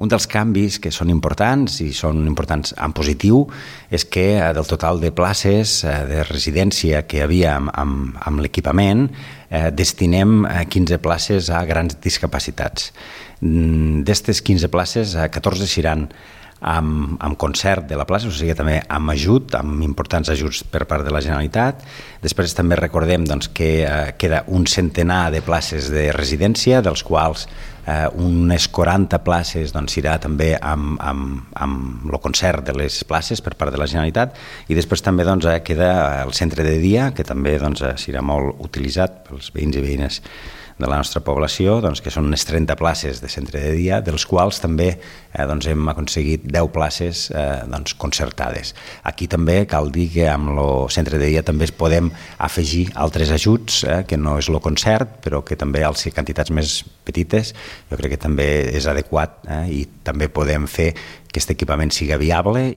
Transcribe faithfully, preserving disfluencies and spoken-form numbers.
Un dels canvis que són importants i són importants en positiu és que del total de places de residència que hi havia amb, amb, amb l'equipament eh, destinem quinze places a grans discapacitats. D'estes quinze places, catorze seran amb, amb concert de la plaça, o sigui també amb ajut, amb importants ajuts per part de la Generalitat. Després també recordem doncs, que eh, queda un centenar de places de residència, dels quals eh, unes quaranta places doncs, irà també amb, amb, amb el concert de les places per part de la Generalitat, i després també doncs, eh, queda el centre de dia, que també doncs, serà molt utilitzat pels veïns i veïnes de la nostra població, doncs, que són unes trenta places de centre de dia, dels quals també eh, doncs, hem aconseguit deu places eh, doncs, concertades. Aquí també cal dir que amb el centre de dia també podem afegir altres ajuts, eh, que no és el concert, però que també als quantitats més petites jo crec que també és adequat eh, i també podem fer que aquest equipament sigui viable